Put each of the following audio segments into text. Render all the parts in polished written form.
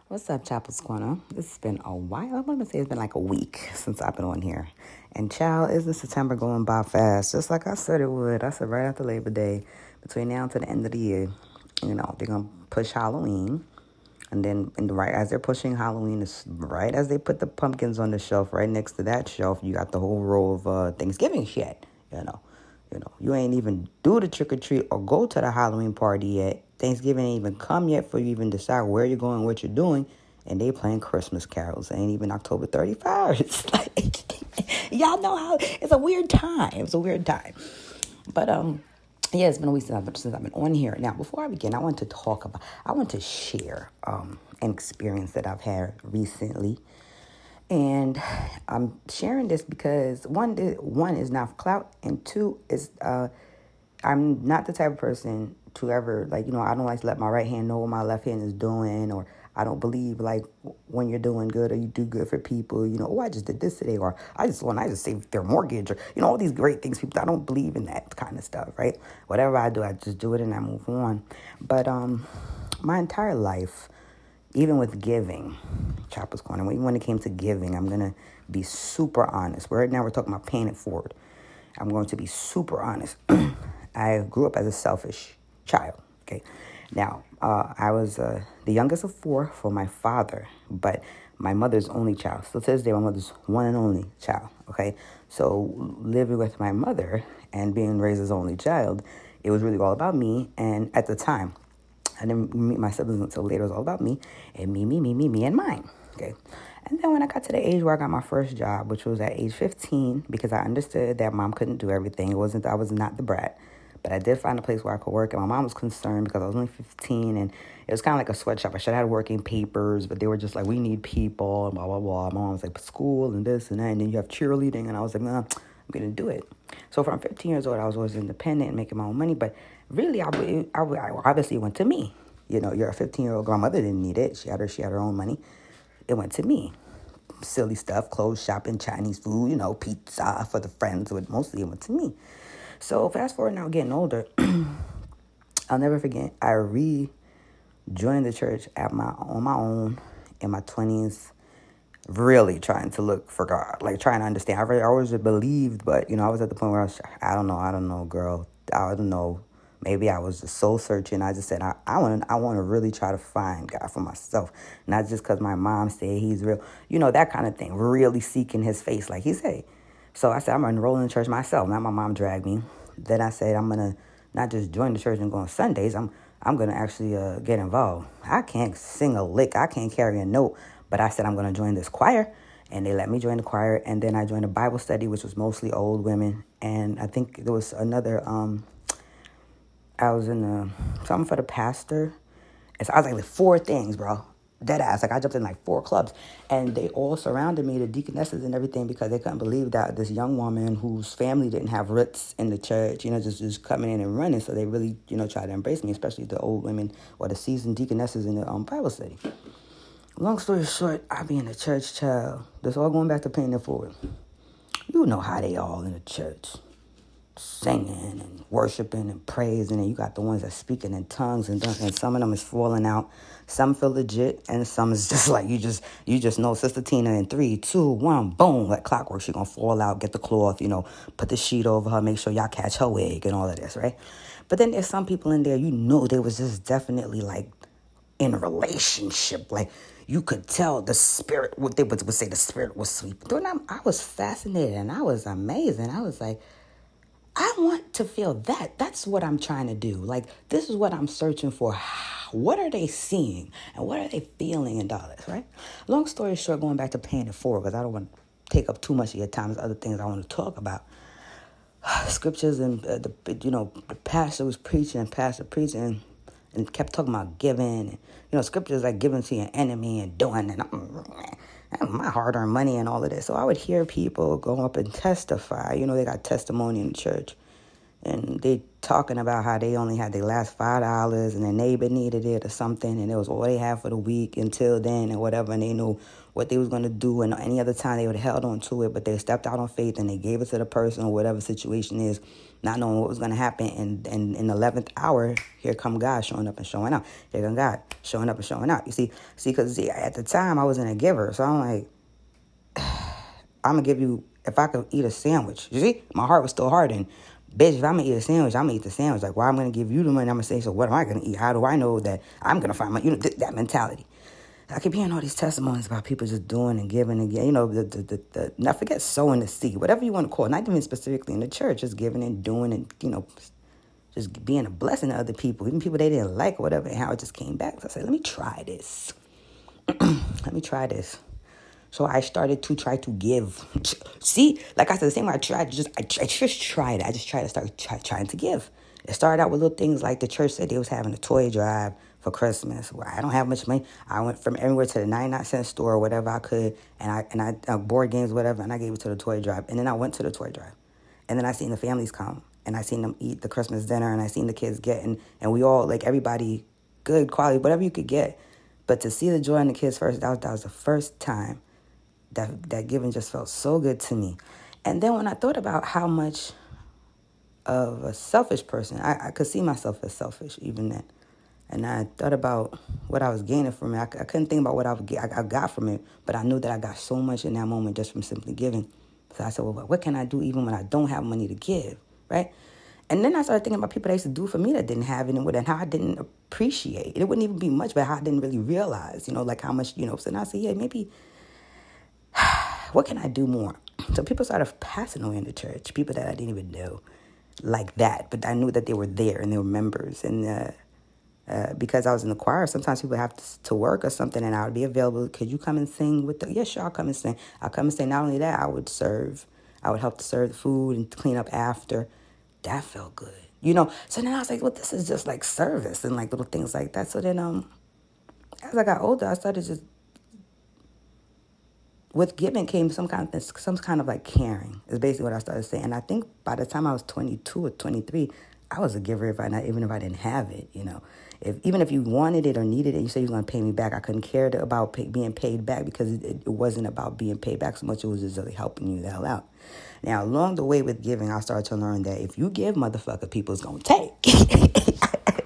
What's up, Chapel's Corner? It's been a while. I'm going to say it's been like a week since I've been on here. And child, isn't September going by fast? Just like I said it would. I said right after Labor Day, between now to the end of the year, they're going to push Halloween. And then right as they're pushing Halloween, it's right as they put the pumpkins on the shelf, right next to that shelf, you got the whole row of Thanksgiving shit, You ain't even do the trick-or-treat or go to the Halloween party yet. Thanksgiving ain't even come yet for you even decide where you're going, what you're doing. And they playing Christmas carols. It ain't even October 31st. Like, y'all know how, it's a weird time. It's a weird time. But, yeah, it's been a week since I've been on here. Now, before I begin, I want to share an experience that I've had recently. And I'm sharing this because one is not for clout, and two is I'm not the type of person to ever I don't like to let my right hand know what my left hand is doing, or I don't believe when you're doing good or you do good for people, I just did this today, or I just saved their mortgage, or all these great things. People, I don't believe in that kind of stuff, right? Whatever I do, I just do it and I move on. But my entire life, even with giving, Chopper's Corner, even when it came to giving, I'm going to be super honest. Right now we're talking about paying it forward. I'm going to be super honest. I grew up as a selfish child, okay? Now, I was the youngest of four for my father, but my mother's only child. So to this day, my mother's one and only child, okay? So living with my mother and being raised as only child, it was really all about me. And at the time, I didn't meet my siblings until later. It was all about me and me, and mine. Okay. And then when I got to the age where I got my first job, which was at age 15, because I understood that mom couldn't do everything. I was not the brat, but I did find a place where I could work. And my mom was concerned because I was only 15, and it was kind of like a sweatshop. I should have had working papers, but they were just like, we need people, and blah, blah, blah. My mom was like, school and this and that. And then you have cheerleading. And I was like, nah, I'm going to do it. So from 15 years old, I was always independent and making my own money. But really, I obviously went to me. You're a 15-year-old girl. My mother didn't need it. She had her own money. It went to me. Silly stuff, clothes shopping, Chinese food, pizza for the friends. But mostly it went to me. So fast forward now, getting older, I'll never forget. I rejoined the church on my own in my 20s. Really trying to look for God, trying to understand. I always believed, but I was at the point where I don't know, girl. I don't know. Maybe I was just soul searching. I just said I want to really try to find God for myself, not just because my mom said He's real. That kind of thing. Really seeking His face, like He said. So I said I'm gonna enroll in the church myself. Not my mom dragged me. Then I said I'm gonna not just join the church and go on Sundays. I'm gonna actually get involved. I can't sing a lick. I can't carry a note. But I said I'm going to join this choir, and they let me join the choir. And then I joined a Bible study, which was mostly old women. And I think there was another, I was in something for the pastor. And so I was like 4 things, bro. Dead ass. I jumped in 4 clubs. And they all surrounded me, the deaconesses and everything, because they couldn't believe that this young woman whose family didn't have roots in the church, just coming in and running. So they really, tried to embrace me, especially the old women or the seasoned deaconesses in the Bible study. Long story short, I be in the church, child. That's all going back to paying it forward. You know how they all in the church. Singing and worshiping and praising. And you got the ones that speaking in tongues. And some of them is falling out. Some feel legit. And some is just like, you just know Sister Tina in 3, 2, 1, boom. Like clockwork, she gonna fall out, get the cloth, put the sheet over her, make sure y'all catch her wig and all of this, right? But then there's some people in there, they was just definitely in a relationship. You could tell the spirit, what they would say, the spirit was sweeping. I was fascinated and I was amazed. And I was like, I want to feel that. That's what I'm trying to do. This is what I'm searching for. What are they seeing? And what are they feeling and all this, right? Long story short, going back to paying it forward, because I don't want to take up too much of your time. There's other things I want to talk about. Scriptures and, the pastor was preaching and kept talking about giving. Scriptures like giving to your enemy and doing and my hard-earned money and all of this. So I would hear people go up and testify. They got testimony in the church. and they talking about how they only had their last $5 and their neighbor needed it or something, and it was all they had for the week until then and whatever, and they knew what they was going to do, and any other time they would have held on to it, but they stepped out on faith and they gave it to the person or whatever situation is, not knowing what was going to happen, and in the 11th hour, here come God showing up and showing out. Here come God showing up and showing out. You see, because at the time I wasn't a giver, so I'm like, I'm going to give you, if I could eat a sandwich. You see, my heart was still hardened. Bitch, if I'm going to eat a sandwich, I'm going to eat the sandwich. Like, why I'm going to give you the money? I'm going to say, so what am I going to eat? How do I know that I'm going to find my, that mentality. I keep hearing all these testimonies about people just doing and giving and getting, now forget sowing the seed, whatever you want to call it, not even specifically in the church, just giving and doing and, just being a blessing to other people, even people they didn't like or whatever, and how it just came back. So I said, let me try this. Let me try this. So I started to try to give. See, like I said, the same way I tried, I just tried it. I just tried to start trying to give. It started out with little things like the church said they was having a toy drive for Christmas. Where I don't have much money. I went from everywhere to the 99-cent store or whatever I could, and I board games, whatever, and I gave it to the toy drive. And then I went to the toy drive. And then I seen the families come, and I seen them eat the Christmas dinner, and I seen the kids get, and we all, like everybody, good quality, whatever you could get. But to see the joy in the kids first, that was the first time that giving just felt so good to me. And then when I thought about how much of a selfish person, I could see myself as selfish even then. And I thought about what I was gaining from it. I couldn't think about what I got from it, but I knew that I got so much in that moment just from simply giving. So I said, well, what can I do even when I don't have money to give, right? And then I started thinking about people that used to do for me that didn't have it and how I didn't appreciate it. It wouldn't even be much, but how I didn't really realize, like how much, so then I said, yeah, maybe, what can I do more? So people started passing away in the church, people that I didn't even know like that, but I knew that they were there and they were members. And because I was in the choir, sometimes people have to work or something, and I would be available. Could you come and sing with them? Yeah, sure, I'll come and sing. I'll come and sing. Not only that, I would serve. I would help to serve the food and clean up after. That felt good. So then I was like, well, this is just like service and like little things like that. So then as I got older, I started just, with giving came some kind of like caring is basically what I started saying. And I think by the time I was 22 or 23, I was a giver even if I didn't have it, Even if you wanted it or needed it, you said you were going to pay me back. I couldn't care about being paid back because it wasn't about being paid back so much. It was just really helping you the hell out. Now, along the way with giving, I started to learn that if you give, motherfucker, people's going to take.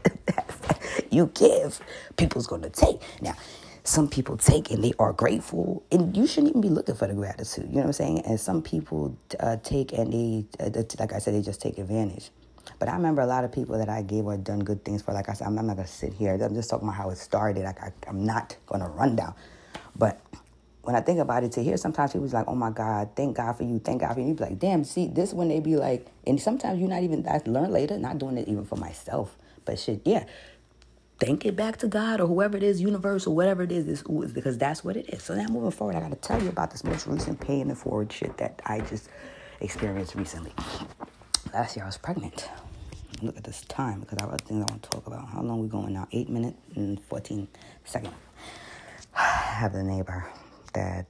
You give, people's going to take. Now, some people take and they are grateful, and you shouldn't even be looking for the gratitude. You know what I'm saying? And some people take and they, like I said, they just take advantage. But I remember a lot of people that I gave or done good things for. Like I said, I'm not going to sit here. I'm just talking about how it started. I'm not going to run down. But when I think about it, to hear sometimes people's like, oh my God, thank God for you, thank God for you. You be like, damn, see, this when they be like, and sometimes you're not even, I learned later, not doing it even for myself. But shit, yeah. Thank it back to God or whoever it is, universe or whatever it is, because that's what it is. So now moving forward, I got to tell you about this most recent paying it forward shit that I just experienced recently. Last year I was pregnant. Look at this time because I have other things I want to talk about. How long we going now? 8 minutes and 14 seconds. I have the neighbor that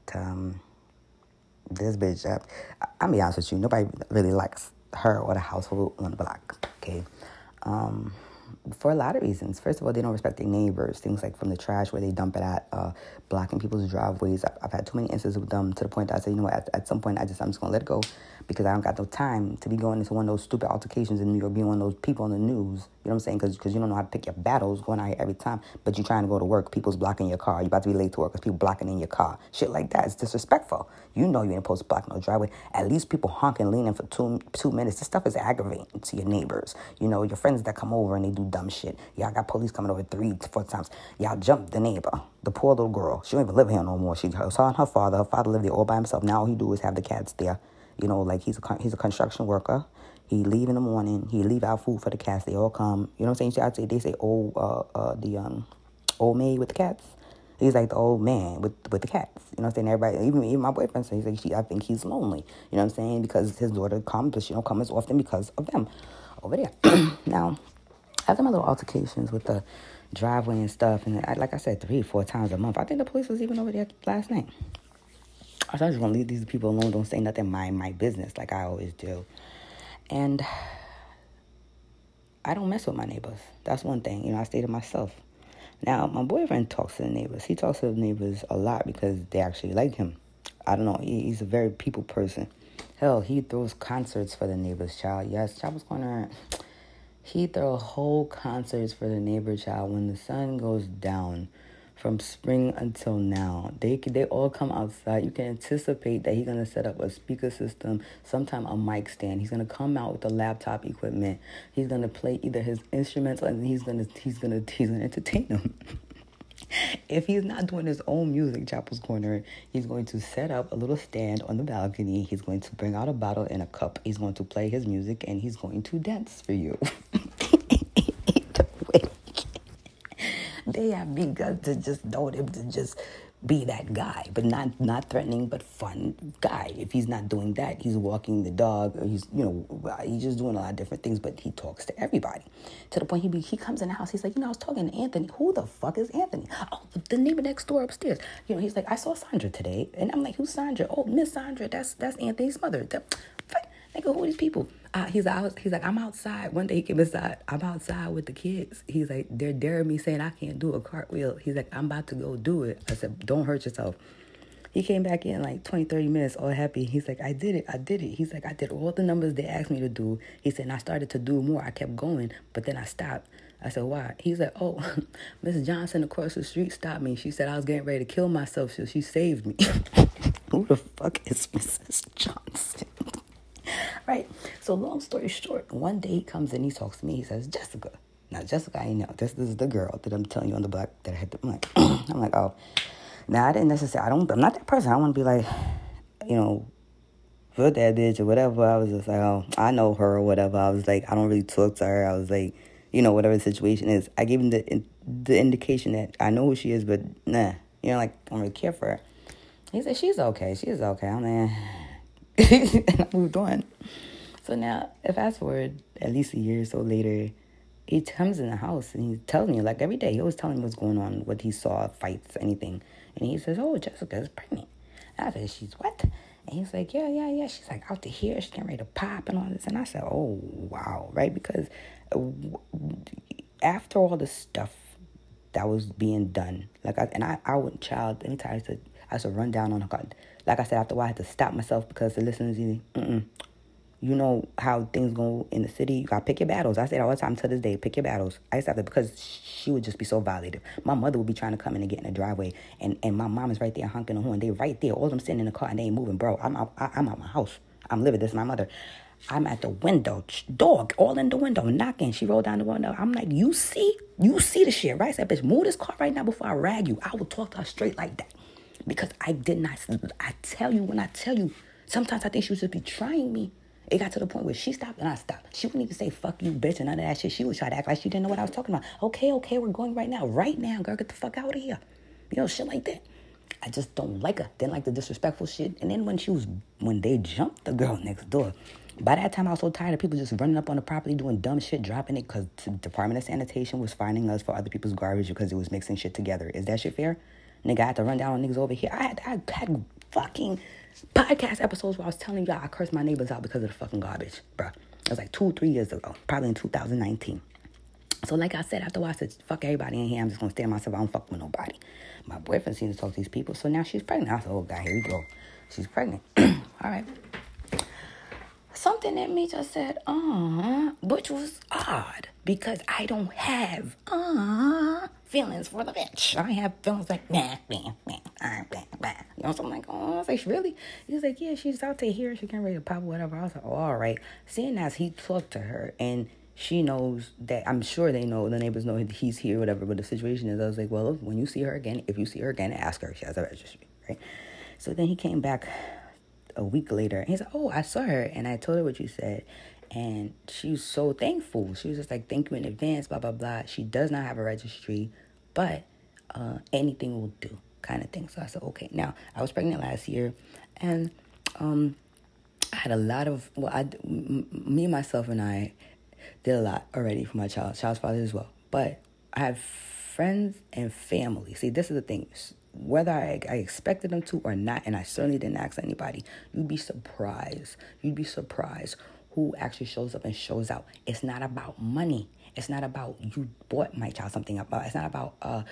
this bitch, I'll be honest with you, nobody really likes her or the household on the block, okay? For a lot of reasons. First of all, they don't respect their neighbors. Things like from the trash where they dump it at, blocking people's driveways. I've had too many instances with them to the point that I say, at some point I'm just going to let it go because I don't got no time to be going into one of those stupid altercations in New York, being one of those people on the news. You know what I'm saying? Because you don't know how to pick your battles going out here every time, but you're trying to go to work. People's blocking your car. You're about to be late to work because people blocking in your car. Shit like that. It's disrespectful. You know you ain't supposed to block no driveway. At least people honking, leaning for two minutes. This stuff is aggravating to your neighbors. Your friends that come over and they do dumb shit. Y'all got police coming over 3-4 times. Y'all jumped the neighbor, the poor little girl. She don't even live here no more. She saw her father. Her father lived there all by himself. Now all he do is have the cats there. Like he's a construction worker. He leave in the morning. He leave out food for the cats. They all come. You know what I'm saying? They say the old maid with the cats. He's like the old man with the cats. You know what I'm saying? Everybody, even my boyfriend says, he's like, I think he's lonely. You know what I'm saying? Because his daughter comes, but she don't come as often because of them over there. Now, after my little altercations with the driveway and stuff, and like I said, 3-4 times a month, I think the police was even over there last night. I was just going to leave these people alone. Don't say nothing, mind my business like I always do. And I don't mess with my neighbors. That's one thing. You know, I stay to myself. Now, my boyfriend talks to the neighbors. He talks to the neighbors a lot because they actually like him. I don't know. He's a very people person. Hell, he throws concerts for the neighbors, child. Yes, Chopper's Corner. He throw whole concerts for the neighbor, child. When the sun goes down, from spring until now, they all come outside. You can anticipate that he's gonna set up a speaker system, sometime a mic stand. He's gonna come out with the laptop equipment. He's gonna play either his instruments, and he's gonna entertain them. If he's not doing his own music, Chapel's Corner, he's going to set up a little stand on the balcony. He's going to bring out a bottle and a cup. He's going to play his music, and he's going to dance for you. They have begun to just know him to just be that guy, but not threatening, but fun guy. If he's not doing that, he's walking the dog, or he's just doing a lot of different things, but he talks to everybody. To the point he comes in the house, he's like, I was talking to Anthony. Who the fuck is Anthony? Oh, the neighbor next door upstairs. He's like, I saw Sandra today. And I'm like, who's Sandra? Oh, Miss Sandra, that's Anthony's mother. Nigga, who are these people? He's like, I'm outside. One day he came inside. I'm outside with the kids. He's like, they're daring me saying I can't do a cartwheel. He's like, I'm about to go do it. I said, don't hurt yourself. He came back in like 20, 30 minutes, all happy. He's like, I did it. He's like, I did all the numbers they asked me to do. He said, and I started to do more. I kept going, but then I stopped. I said, why? He's like, oh, Miss Johnson across the street stopped me. She said I was getting ready to kill myself, so she saved me. Who the fuck is Mrs. Johnson? Right. So long story short, one day he comes in, he talks to me. He says, Jessica. Now, Jessica, I know. This is the girl that I'm telling you on the block that I had to, I'm like, oh. Now, I didn't necessarily, I'm not that person. I want to be like, fuck that bitch or whatever. I was just like, oh, I know her or whatever. I was like, I don't really talk to her. I was like, whatever the situation is. I gave him the indication that I know who she is, but nah. I don't really care for her. He said, she's okay. She's okay. I'm like, and I moved on. So now, fast forward at least a year or so later, he comes in the house and he tells me, like every day, he always telling me what's going on, what he saw, fights, anything. And he says, oh, Jessica's pregnant. And I said, she's what? And he's like, yeah. She's like out to here. She's getting ready to pop and all this. And I said, oh, wow, right? Because after all the stuff that was being done, I wouldn't, child, anytime I used to run down on her. Like I said, after a while, I had to stop myself because the listeners, you know how things go in the city. You got to pick your battles. I say it all the time to this day, pick your battles. I used to have to, because she would just be so violated. My mother would be trying to come in and get in the driveway, and my mom is right there honking the horn. They right there. All of them sitting in the car, and they ain't moving. Bro, I'm out my house. I'm living. This is my mother. I'm at the window. Dog, all in the window, knocking. She rolled down the window. I'm like, you see the shit, right? I said, bitch, move this car right now before I rag you. I will talk to her straight like that. Because I did not, I tell you, sometimes I think she was just be trying me. It got to the point where she stopped and I stopped. She wouldn't even say, fuck you, bitch, and none of that shit. She would try to act like she didn't know what I was talking about. Okay, we're going right now. Right now, girl, get the fuck out of here. Shit like that. I just don't like her. Didn't like the disrespectful shit. And then when they jumped the girl next door, by that time I was so tired of people just running up on the property doing dumb shit, dropping it, because the Department of Sanitation was finding us for other people's garbage because it was mixing shit together. Is that shit fair? Nigga, I had to run down on niggas over here. I had fucking podcast episodes where I was telling y'all I cursed my neighbors out because of the fucking garbage, bruh. It was like 2-3 years ago, probably in 2019. So like I said, after a while, I said, fuck everybody in here. I'm just going to stay to myself. I don't fuck with nobody. My boyfriend seems to talk to these people. So now she's pregnant. I said, oh, God, here we go. She's pregnant. All right. Something in me just said, which was odd because I don't have, feelings for the bitch. I have feelings like, nah. So I'm like, oh, I was like, really? He was like, yeah, she's out to here. She can't ready to pop, whatever. I was like, oh, all right. Seeing as he talked to her and she knows that, I'm sure they know, the neighbors know he's here, whatever, but the situation is, I was like, well, when you see her again, if you see her again, ask her if she has a registry, right? So then he came back a week later, and he's like, oh, I saw her, and I told her what you said, and she was so thankful. She was just like, thank you in advance, blah, blah, blah. She does not have a registry, but anything will do, kind of thing. So I said, okay. Now, I was pregnant last year, and I had a lot of, me, myself, and I did a lot already for my child's father as well. But I have friends and family. See, this is the thing. Whether I expected them to or not, and I certainly didn't ask anybody, you'd be surprised who actually shows up and shows out. It's not about money. It's not about you bought my child something up. It's not about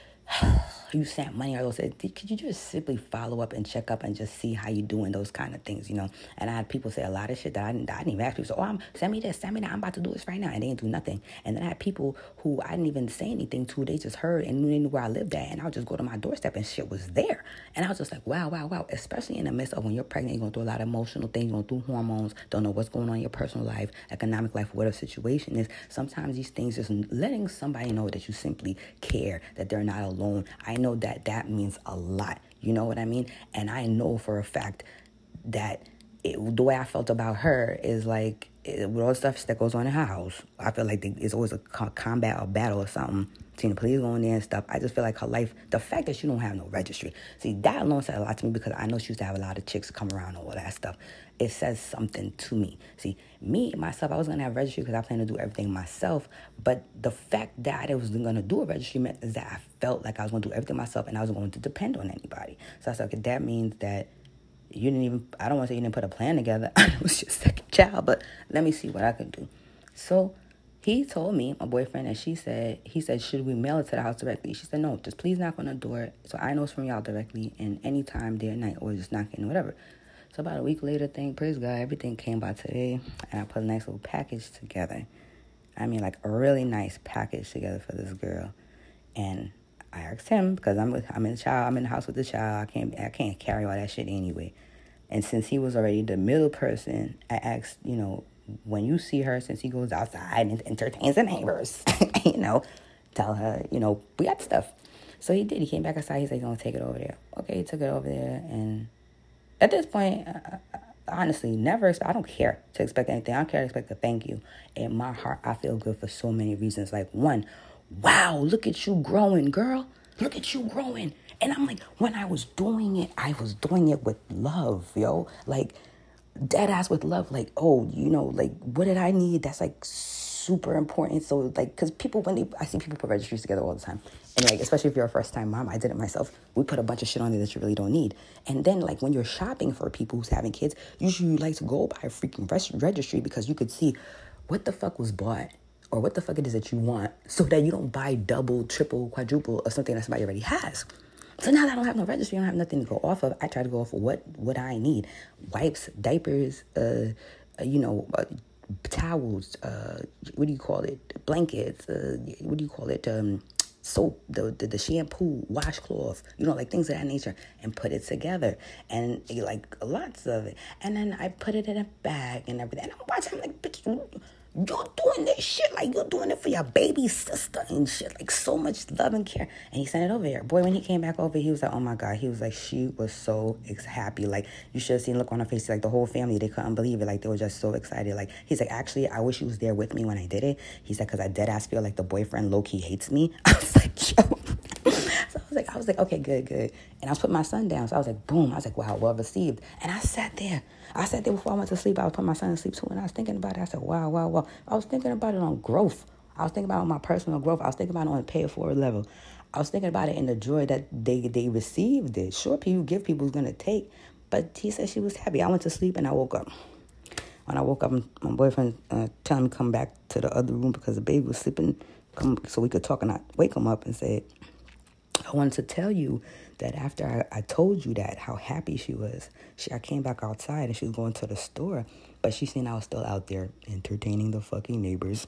you sent money or those. Could you just simply follow up and check up and just see how you doing, those kind of things, And I had people say a lot of shit that I didn't even ask people. So, send me this, send me that. I'm about to do this right now. And they didn't do nothing. And then I had people who I didn't even say anything to. They just heard and they knew where I lived at. And I would just go to my doorstep and shit was there. And I was just like, wow. Especially in the midst of when you're pregnant, you're going through a lot of emotional things. You're going through hormones. Don't know what's going on in your personal life, economic life, whatever situation is. Sometimes these things, just letting somebody know that you simply care, that they're not alone. I know that means a lot. You know what I mean? And I know for a fact that the way I felt about her is like, with all the stuff that goes on in her house, I feel like it's always a combat or battle or something. Seeing the police going there and stuff. I just feel like her life, the fact that she don't have no registry. See, that alone said a lot to me because I know she used to have a lot of chicks come around and all that stuff. It says something to me. See, myself, I was going to have registry because I plan to do everything myself. But the fact that I was going to do a registry meant is that I felt like I was going to do everything myself and I wasn't going to depend on anybody. So I said, okay, that means that you didn't even, I don't want to say you didn't put a plan together. It was your second child, but let me see what I can do. So he told me, my boyfriend, and he said, should we mail it to the house directly? She said, no, just please knock on the door so I know it's from y'all directly and any time, day or night, or just knock in, whatever. So about a week later, praise God, everything came by today, and I put a nice little package together. I mean, like a really nice package together for this girl. And I asked him, because I'm in the house with the child, I can't carry all that shit anyway. And since he was already the middle person, I asked, when you see her, since he goes outside and entertains the neighbors, tell her, we got stuff. So he did. He came back outside. He said he's going to take it over there. Okay, he took it over there. And at this point, honestly, I don't care to expect anything. I don't care to expect a thank you. In my heart, I feel good for so many reasons. Like, one, wow, look at you growing, girl. Look at you growing. And I'm like, when I was doing it with love, yo. Like, dead ass with love. Like, like, what did I need? That's, like, super important. So, like, because I see people put registries together all the time. And, like, especially if you're a first-time mom, I did it myself. We put a bunch of shit on there that you really don't need. And then, like, when you're shopping for people who's having kids, usually you like to go by a freaking registry because you could see what the fuck was bought or what the fuck it is that you want so that you don't buy double, triple, quadruple or something that somebody already has. So now that I don't have no registry, I don't have nothing to go off of. I try to go off of what I need. Wipes, diapers, towels, what do you call it? Blankets, soap, the shampoo, washcloth, like things of that nature, and put it together. And like lots of it. And then I put it in a bag and everything. And I'm watching, I'm like, bitch, you're doing this shit like you're doing it for your baby sister and shit, like so much love and care. And he sent it over here. Boy, when he came back over, he was like, oh my God. He was like, she was so happy. Like, you should have seen the look on her face. Like, the whole family, they couldn't believe it. Like, they were just so excited. Like, he's like, actually, I wish he was there with me when I did it. He said, because I dead ass feel like the boyfriend low-key hates me. I was like, yo. So I was like, okay, good. And I was putting my son down. So I was like, boom. I was like, wow, well received. And I sat there before I went to sleep. I was putting my son to sleep too. And I was thinking about it. I said, wow. I was thinking about it on growth. I was thinking about it on my personal growth. I was thinking about it on a pay it forward level. I was thinking about it in the joy that they received it. Sure, you give people who's going to take. But he said she was happy. I went to sleep and I woke up. When I woke up, my boyfriend telling me to come back to the other room because the baby was sleeping, so we could talk. And I wake him up and say, I wanted to tell you that after I told you that, how happy she was, I came back outside and she was going to the store, but she seen I was still out there entertaining the fucking neighbors.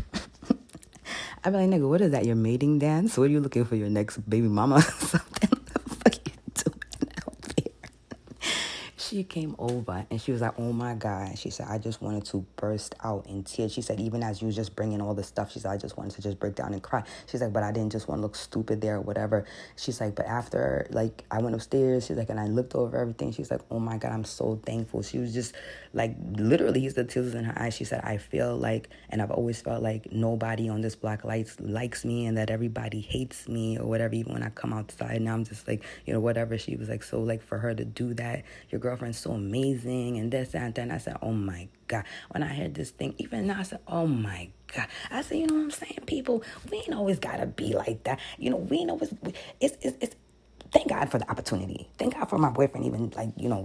I'd be like, nigga, what is that, your mating dance? What are you looking for, your next baby mama or something? What the fuck are you doing out there? She came over and she was like, oh my God. She said, I just wanted to burst out in tears. She said, even as you was just bringing all the stuff, she said, I just wanted to just break down and cry. She's like, but I didn't just want to look stupid there or whatever. She's like, but after, like, I went upstairs, she's like, and I looked over everything. She's like, oh my God, I'm so thankful. She was just like, literally, the tears in her eyes. She said, I feel like, and I've always felt like nobody on this block likes me and that everybody hates me or whatever, even when I come outside. Now I'm just like, whatever. She was like, so like for her to do that, your girlfriend's so amazing and this and that. And I said, oh my God. When I heard this thing, even now I said, oh my God. I said, you know what I'm saying? People, we ain't always gotta be like that. We ain't always, it's thank God for the opportunity. Thank God for my boyfriend even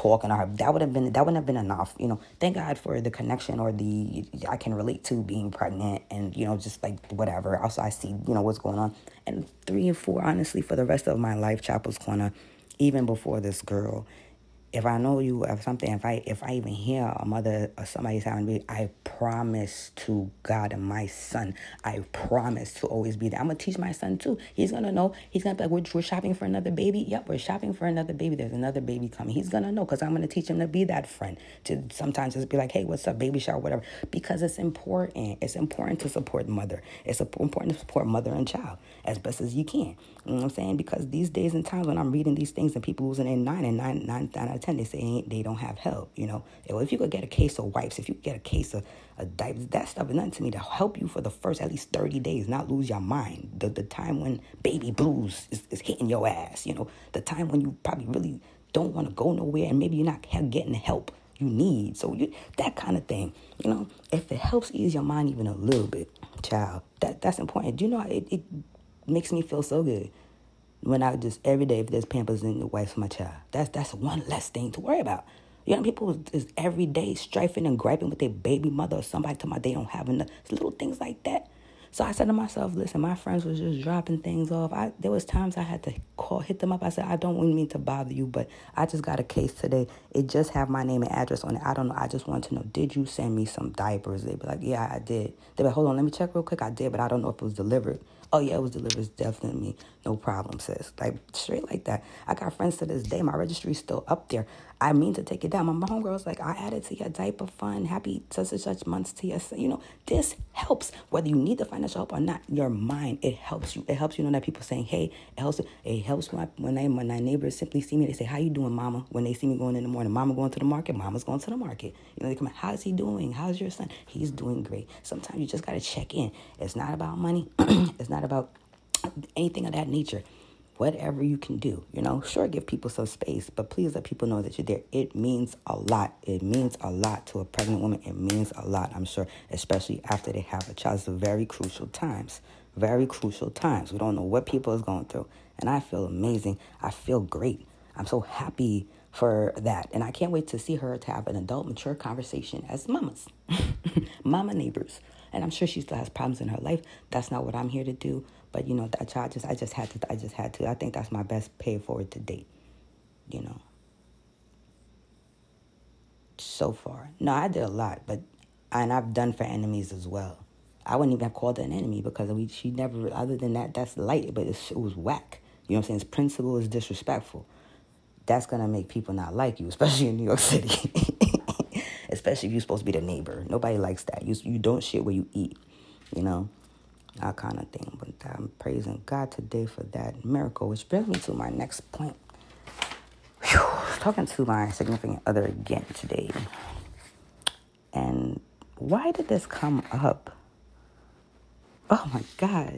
talking to her. That wouldn't have been enough. Thank God for the connection or I can relate to being pregnant and, just like whatever. Also, I see, what's going on. And 3 and 4, honestly, for the rest of my life, Chapel's Corner, even before this girl, if I know you of something, if I even hear a mother or somebody's having a baby, I promise to God and my son, I promise to always be there. I'm going to teach my son too. He's going to know. He's going to be like, we're shopping for another baby. Yep, we're shopping for another baby. There's another baby coming. He's going to know because I'm going to teach him to be that friend. To sometimes just be like, hey, what's up, baby shower, whatever. Because it's important. It's important to support mother. It's important to support mother and child as best as you can. You know what I'm saying? Because these days and times when I'm reading these things and people losing their 9 out of 10, they say they don't have help. If you could get a case of wipes, if you could get a case of diapers, that stuff is nothing to me to help you for the first at least 30 days, not lose your mind. The time when baby blues is hitting your ass, the time when you probably really don't want to go nowhere and maybe you're not getting the help you need. So that kind of thing, if it helps ease your mind even a little bit, child, that's important. It makes me feel so good when I just every day if there's Pampers and the wipes for my child. That's one less thing to worry about. People is every day strifing and griping with their baby mother or somebody talking about they don't have enough. It's little things like that. So I said to myself, listen, my friends was just dropping things off. There was times I had to hit them up. I said, I don't mean to bother you, but I just got a case today. It just have my name and address on it. I don't know. I just want to know, did you send me some diapers? They'd be like, yeah, I did. They'd be like, hold on, let me check real quick. I did, but I don't know if it was delivered. Oh, yeah, it was delivered. It's definitely no problem, sis. Like, straight like that. I got friends to this day. My registry's still up there. I mean to take it down. My homegirl's like, I added to your diaper fund. Happy such and such months to your son. This helps. Whether you need the financial help or not, your mind, it helps you. It helps you know that people saying, hey, it helps when my neighbors simply see me. They say, how you doing, mama? When they see me going in the morning, mama going to the market, mama's going to the market. They come, how's he doing? How's your son? He's doing great. Sometimes you just got to check in. It's not about money. It's not about anything of that nature. Whatever you can do, sure, give people some space, but please let people know that you're there. It means a lot. It means a lot to a pregnant woman. It means a lot, I'm sure, especially after they have a child. It's very crucial times. Very crucial times. We don't know what people is going through. And I feel amazing. I feel great. I'm so happy for that. And I can't wait to see her to have an adult, mature conversation as mamas. Mama neighbors. And I'm sure she still has problems in her life. That's not what I'm here to do. But, that child I just had to. I think that's my best pay forward to date, so far. No, I did a lot, and I've done for enemies as well. I wouldn't even have called her an enemy because she never, other than that, that's light, but it was whack. You know what I'm saying? Its principle is disrespectful. That's going to make people not like you, especially in New York City. Especially if you're supposed to be the neighbor. Nobody likes that. You don't shit where you eat, that kind of thing. But I'm praising God today for that miracle, which brings me to my next point. Whew. Talking to my significant other again today. And why did this come up? Oh my gosh.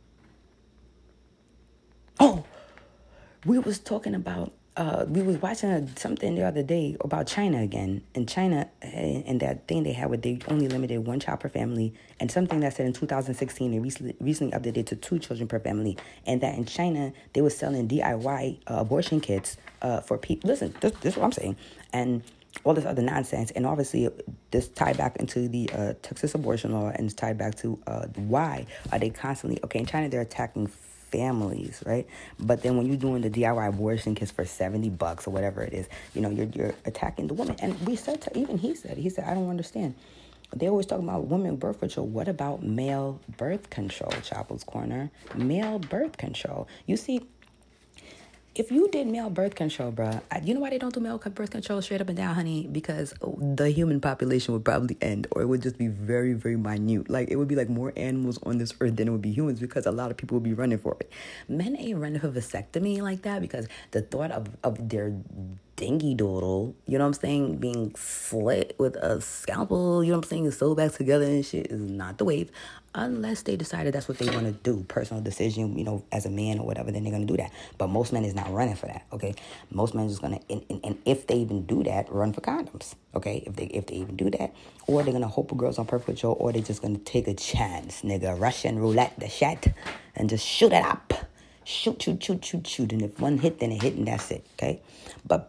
Oh, we was talking about, we was watching something the other day about China again. And China, and that thing they had where they only limited 1 child per family. And something that said in 2016, they recently updated to 2 children per family. And that in China, they were selling DIY abortion kits for people. Listen, this is what I'm saying. And all this other nonsense. And obviously, this tied back into the Texas abortion law, and it's tied back to why are they constantly, okay, in China, they're attacking families, right? But then when you're doing the DIY abortion kits for $70 or whatever it is, you're attacking the woman. And we said he said, I don't understand. They always talk about women birth control. What about male birth control, Chapel's Corner? Male birth control. You see, if you did male birth control, bruh, you know why they don't do male birth control straight up and down, honey? Because the human population would probably end, or it would just be very, very minute. Like, it would be like more animals on this earth than it would be humans, because a lot of people would be running for it. Men ain't running for vasectomy like that, because the thought of their dingy doodle, you know what I'm saying, being slit with a scalpel, you know what I'm saying, and sewed back together and shit is not the wave. Unless they decided that's what they want to do, personal decision, as a man or whatever, then they're going to do that. But most men is not running for that, okay? Most men is going to, and if they even do that, run for condoms, okay? If they even do that, or they're going to hope a girl's on birth control, or they're just going to take a chance, nigga, Russian roulette, the shot, and just shoot it up. Shoot. And if one hit, then it hit, and that's it, okay? But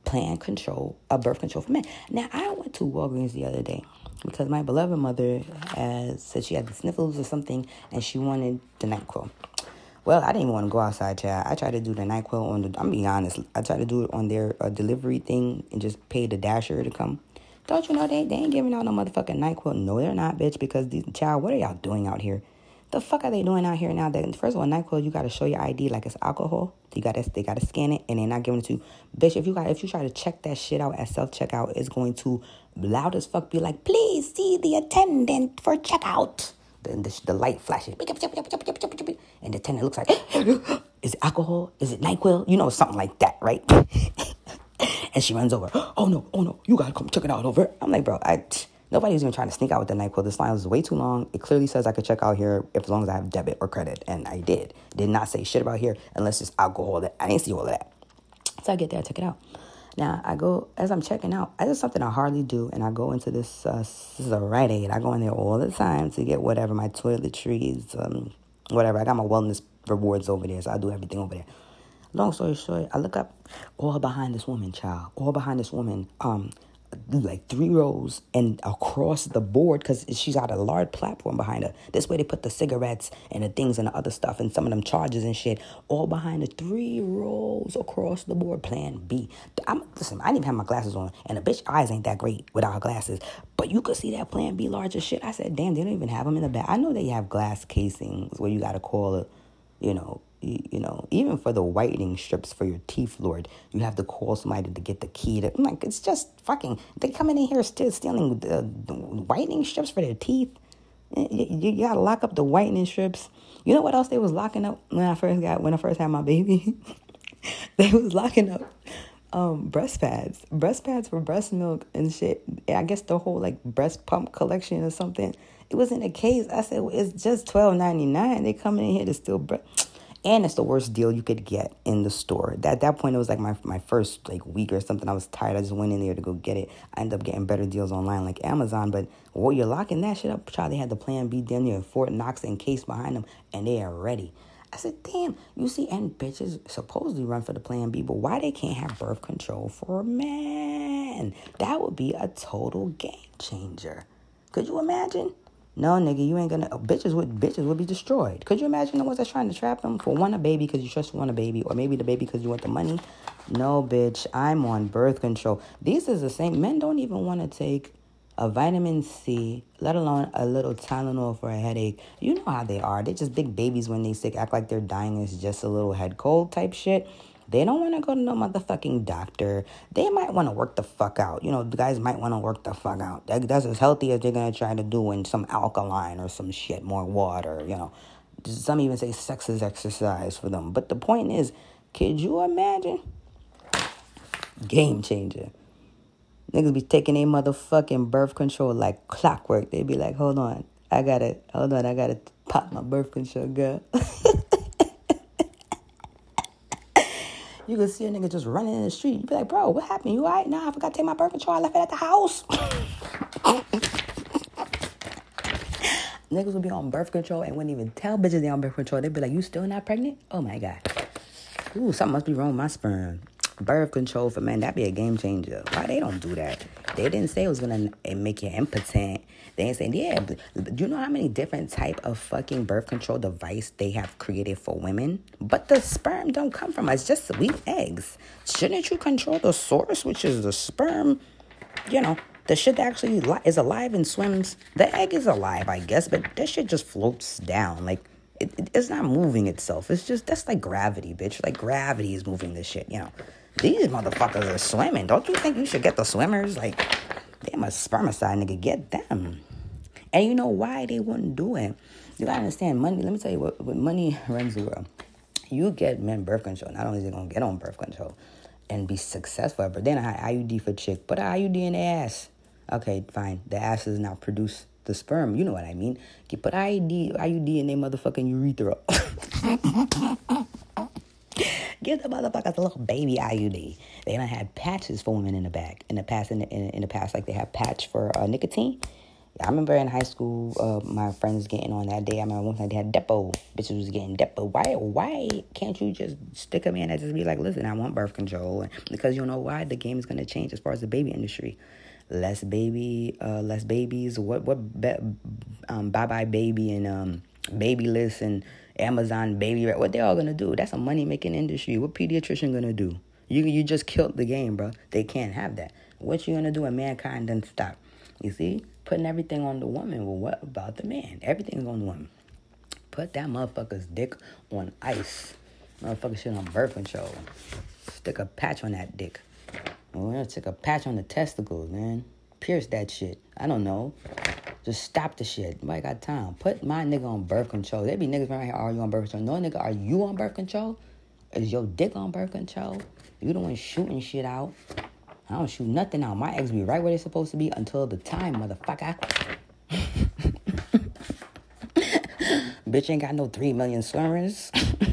birth control for men. Now, I went to Walgreens the other day because my beloved mother said she had the sniffles or something, and she wanted the NyQuil. Well, I didn't even want to go outside, child. I tried to do the NyQuil I'm being honest, I tried to do it on their delivery thing and just pay the dasher to come. Don't you know they ain't giving out no motherfucking NyQuil? No, they're not, bitch, because child, what are y'all doing out here? The fuck are they doing out here now? First of all, NyQuil, you got to show your ID like it's alcohol. They got to scan it, and they're not giving it to you. Bitch, if you try to check that shit out at self-checkout, it's going to loud as fuck be like, please see the attendant for checkout. The light flashes. And the attendant looks like, is it alcohol? Is it NyQuil? You know, something like that, right? And she runs over. Oh no, you gotta come check it out over. I'm like, bro, nobody's even trying to sneak out with the NyQuil. This line was way too long. It clearly says I could check out here as long as I have debit or credit. And I did. Did not say shit about here unless it's alcohol. I didn't see all of that. So I get there, I check it out. Now, I go, as I'm checking out, I did something I hardly do, and I go into this is a Rite Aid. I go in there all the time to get whatever, my toiletries, whatever. I got my wellness rewards over there, so I do everything over there. Long story short, I look up, all behind this woman, like 3 rows and across the board, because she's got a large platform behind her. This way they put the cigarettes and the things and the other stuff and some of them charges and shit all behind the 3 rows across the board. Plan B. Listen, I didn't even have my glasses on, and the bitch eyes ain't that great without her glasses, but you could see that Plan B large as shit. I said, damn, they don't even have them in the back. I know they have glass casings where you got to call it, even for the whitening strips for your teeth, Lord, you have to call somebody to get the key. I'm like, it's just fucking, they coming in here still stealing the whitening strips for their teeth. You got to lock up the whitening strips. You know what else they was locking up when I first had my baby? They was locking up breast pads for breast milk and shit. I guess the whole like breast pump collection or something. It was in a case. I said, it's just $12.99. They coming in here to steal breast. And it's the worst deal you could get in the store. At that point, it was like my first like week or something. I was tired. I just went in there to go get it. I ended up getting better deals online like Amazon. But while you're locking that shit up, child, they had the Plan B down there, Fort Knox encased behind them, and they are ready. I said, damn, you see, and bitches supposedly run for the Plan B, but why they can't have birth control for a man? That would be a total game changer. Could you imagine? No, nigga, you ain't gonna. Bitches would be destroyed. Could you imagine the ones that's trying to trap them for a baby because you just want a baby, or maybe the baby because you want the money? No, bitch, I'm on birth control. These is the same. Men don't even want to take a vitamin C, let alone a little Tylenol for a headache. You know how they are. They just big babies when they sick, act like they're dying. It's just a little head cold type shit. They don't want to go to no motherfucking doctor. They might want to work the fuck out. The guys might want to work the fuck out. That's as healthy as they're going to try to do in some alkaline or some shit, more water, Some even say sex is exercise for them. But the point is, could you imagine? Game changer. Niggas be taking a motherfucking birth control like clockwork. They be like, hold on, I gotta pop my birth control, girl. You can see a nigga just running in the street. You be like, bro, what happened? You all right? Nah, I forgot to take my birth control. I left it at the house. Niggas would be on birth control and wouldn't even tell bitches they on birth control. They'd be like, you still not pregnant? Oh, my God. Ooh, something must be wrong with my sperm. Birth control for men, that'd be a game changer. Why they don't do that? They didn't say it was going to make you impotent. They ain't saying, yeah, but do you know how many different type of fucking birth control device they have created for women? But the sperm don't come from us, just sweet eggs. Shouldn't you control the source, which is the sperm? The shit that actually is alive and swims. The egg is alive, I guess, but that shit just floats down. Like, it's not moving itself. It's just, that's like gravity, bitch. Like, gravity is moving this shit, These motherfuckers are swimming. Don't you think you should get the swimmers? Like, they must spermicide, nigga. Get them. And you know why they wouldn't do it? You gotta understand, money. Let me tell you what money runs the world. You get men birth control. Not only is they gonna get on birth control and be successful, but then I IUD for chick. Put an IUD in the ass. Okay, fine. The ass does not produce the sperm. You know what I mean. You put IUD in their motherfucking urethra. Give the motherfuckers a little baby IUD. They done had patches for women in the back. In the past, like they have patch for nicotine. I remember in high school, my friends getting on that day. I remember one time they had Depo. Bitches was getting Depo. Why can't you just stick a man that just be like, listen, I want birth control? And because you know why? The game is going to change as far as the baby industry. Less babies. Bye Bye Baby and Babyless and Amazon Baby. What they all going to do? That's a money-making industry. What pediatrician going to do? You just killed the game, bro. They can't have that. What you going to do when mankind doesn't stop? You see? Putting everything on the woman. Well, what about the man? Everything's on the woman. Put that motherfucker's dick on ice. Motherfucker shit on birth control. Stick a patch on that dick. Well, stick a patch on the testicles, man. Pierce that shit. I don't know. Just stop the shit. Nobody got time. Put my nigga on birth control. There be niggas right here, are you on birth control? No, nigga, are you on birth control? Is your dick on birth control? You the one shooting shit out. I don't shoot nothing out. My eggs be right where they're supposed to be until the time, motherfucker. Bitch ain't got no 3 million swimmers.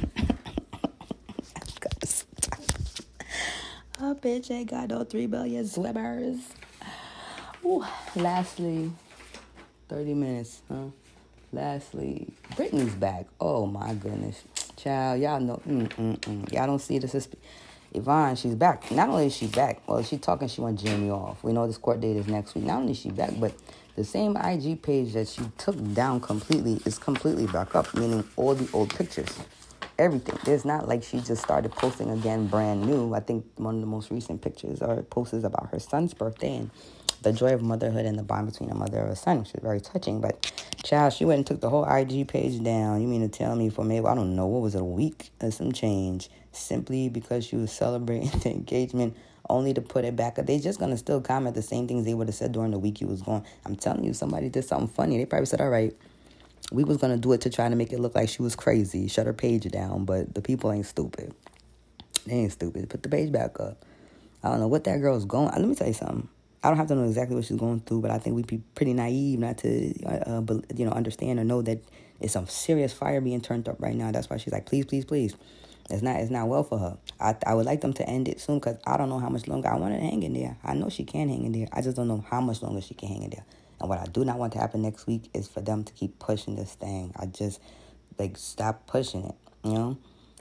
Oh, bitch ain't got no 3 million swimmers. Ooh. Lastly, 30 minutes, huh? Lastly, Britney's back. Oh, my goodness. Child, y'all know. Y'all don't see this. Yvonne, she's back. Not only is she back, well, she talking she want Jamie off. We know this court date is next week. Not only is she back, but the same IG page that she took down completely is completely back up, meaning all the old pictures. Everything. There's not like she just started posting again brand new. I think one of the most recent pictures are posts about her son's birthday and the joy of motherhood and the bond between a mother and a son, which is very touching. But, child, she went and took the whole IG page down. You mean to tell me for maybe, I don't know, what was it, a week or some change, simply because she was celebrating the engagement, only to put it back up? They just going to still comment the same things they would have said during the week you was gone. I'm telling you, somebody did something funny. They probably said, all right, we was going to do it to try to make it look like she was crazy, shut her page down, but the people ain't stupid. They ain't stupid. Put the page back up. I don't know what that girl's going. Let me tell you something. I don't have to know exactly what she's going through, but I think we'd be pretty naive not to, understand or know that it's some serious fire being turned up right now. That's why she's like, please, please, please. It's not well for her. I would like them to end it soon because I don't know how much longer I want her to hang in there. I know she can hang in there. I just don't know how much longer she can hang in there. And what I do not want to happen next week is for them to keep pushing this thing. I just, stop pushing it, you know?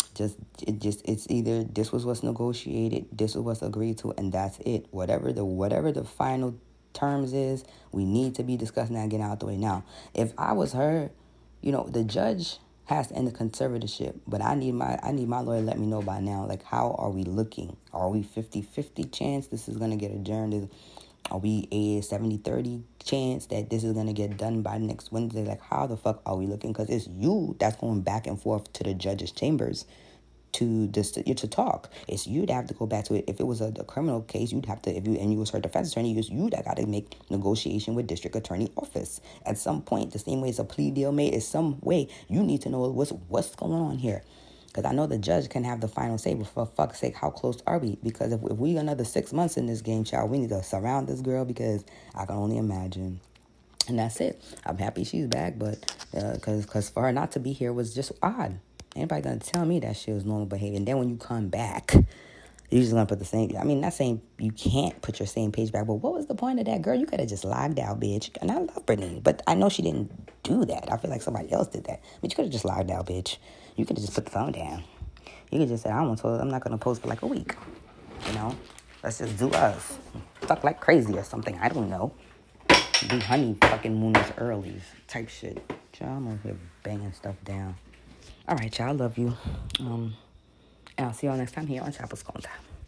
It's either this was what's negotiated, this was what's agreed to, and that's it. Whatever the final terms is, we need to be discussing that and getting out the way. Now, if I was her, the judge has to end the conservatorship, but I need my lawyer to let me know by now, how are we looking? Are we 50-50 chance this is going to get adjourned? Are we a 70-30 chance that this is going to get done by next Wednesday? How the fuck are we looking? Because it's you that's going back and forth to the judge's chambers to talk. It's you that have to go back to it. If it was a criminal case, you'd have to, you was her defense attorney, it's you that got to make negotiation with district attorney office. At some point, the same way it's a plea deal made, is some way you need to know what's going on here. Because I know the judge can have the final say, but for fuck's sake, how close are we? Because if we another 6 months in this game, child, we need to surround this girl because I can only imagine. And that's it. I'm happy she's back, but because for her not to be here was just odd. Anybody gonna tell me that shit was normal behavior? And then when you come back, you're just gonna put the same. I mean, not saying you can't put your same page back, but what was the point of that, girl? You could have just logged out, bitch. And I love Brittany, but I know she didn't do that. I feel like somebody else did that. But you could have just logged out, bitch. You could have just put the phone down. You could just say, I'm not gonna post for a week. Let's just do us. Fuck like crazy or something. I don't know. Do honey fucking mooners early type shit. Child, I'm over here banging stuff down. All right, y'all. I love you. And I'll see y'all next time here on Chapel's Contact.